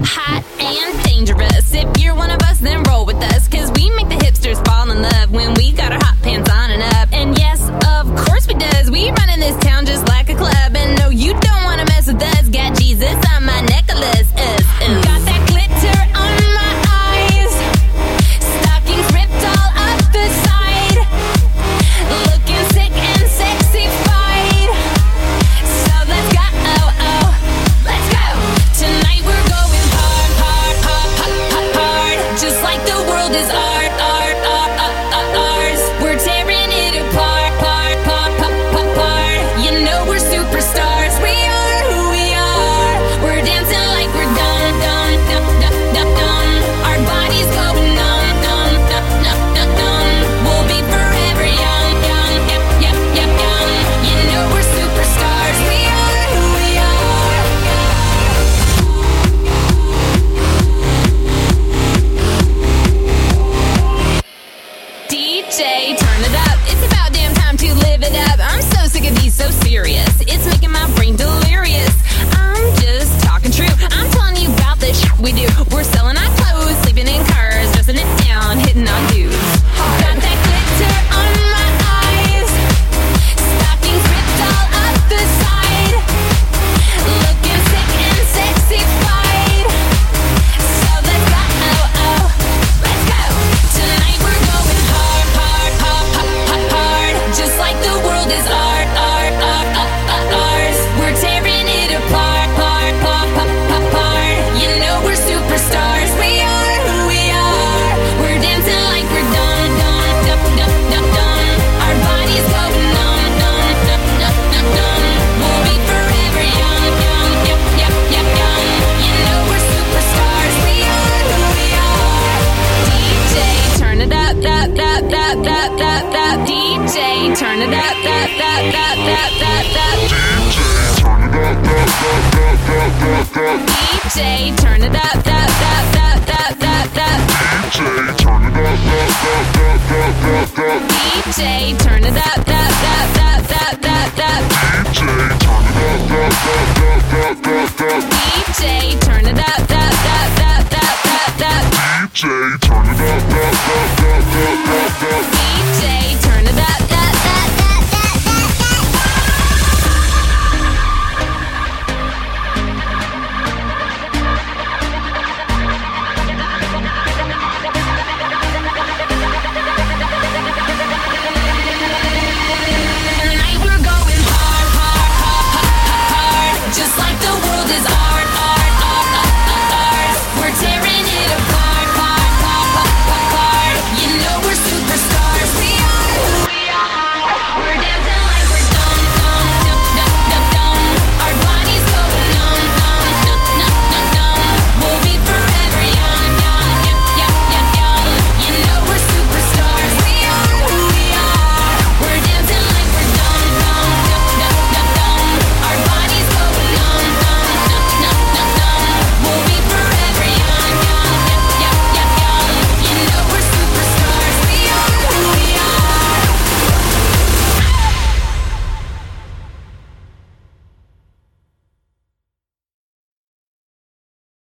hot and dangerous. If you're one of us, then roll with us, cause we make the hipsters fall in love when we got our hot pants on and up. And yes, of course we does. We run in this town just like a club. And no, you don't wanna mess with us. Got Jesus on my necklace. Got that glitter on my eyes. Stockings ripped all up the side. Looking sick and sexified. So let's go, let's go. Tonight we're going hard, hard, hard, hard, hard, hard. Just like the world is ours. We're tearing it apart, part, part, part, part, part. You know we're superstars. We are who we are. We're dancing like we're done, done, done, done, done, done. Our bodies go numb, numb, numb, numb, numb, numb. We'll be forever young, young, yep, yep, yep, young. You know we're superstars. We are who we are. DJ, turn it up. It's about damn time to live it up. I'm so sick of these so serious. It's making my brain delirious. I'm just talking true. I'm telling you about the shit we do. We're selling our clothes, sleeping in cars, dressing it down, hitting on dudes. Got that glitter on my eyes. Stockings ripped all up the side. Looking sick and sexified. So let's go, let's go. Tonight we're going hard, hard, hard, hard, hard, hard. Just like the world is ours. We're tearing it apart, part, part, part, part, part. You know we're superstars. We are who we are. We're dancing like we're done, done, done, done, done, done. Our bodies go numb, numb, numb, numb, numb, numb. We'll be forever young, young, yep, yep, yep, young. You know we're superstars. We are who we are. DJ, turn it up, up, up, up, up, up, up. DJ, turn it up, up, up, up, up, up, up. DJ, turn it up, up, up, up, up, up, up. DJ, turn it up, up, up, up, up, up, up. DJ, turn it up, up, up, up, up, up, up. DJ, turn it up, up,